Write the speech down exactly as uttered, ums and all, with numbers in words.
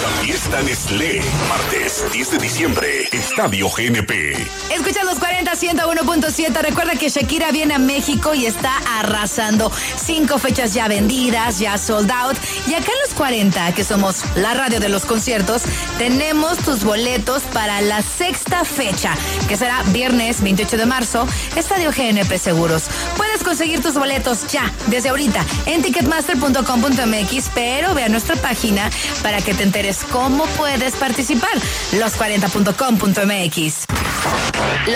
Fiesta Nestlé, martes diez de diciembre, Estadio G N P. Escucha los cuarenta, ciento uno punto siete. Recuerda que Shakira viene a México y está arrasando. Cinco fechas ya vendidas, ya sold out. Y acá en los cuarenta, que somos la radio de los conciertos, tenemos tus boletos para la sexta fecha, que será viernes veintiocho de marzo, Estadio G N P Seguros. Puedes conseguir tus boletos ya, desde ahorita, en ticketmaster punto com punto m x, pero ve a nuestra página para que te enteres cómo puedes participar. los cuarenta punto com punto m x.